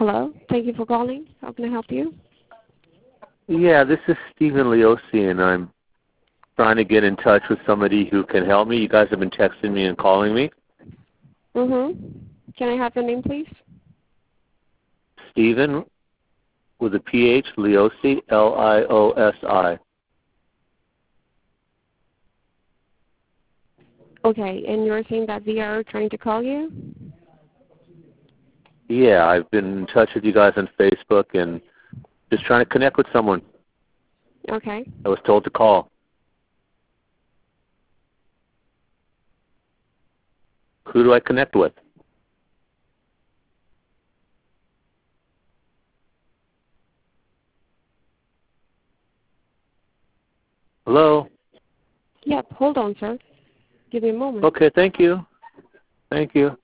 Hello. Thank you for calling. How can I help you? Yeah, this is Stephen Leosi, and I'm trying to get in touch with somebody who can help me. You guys have been texting me and calling me. Mm-hmm. Can I have your name, please? Stephen with a PH, Leosi, Liosi. Okay, and you're saying that they are trying to call you? Yeah, I've been in touch with you guys on Facebook and just trying to connect with someone. Okay. I was told to call. Who do I connect with? Hello? Yep, hold on, sir. Give me a moment. Okay, thank you. Thank you.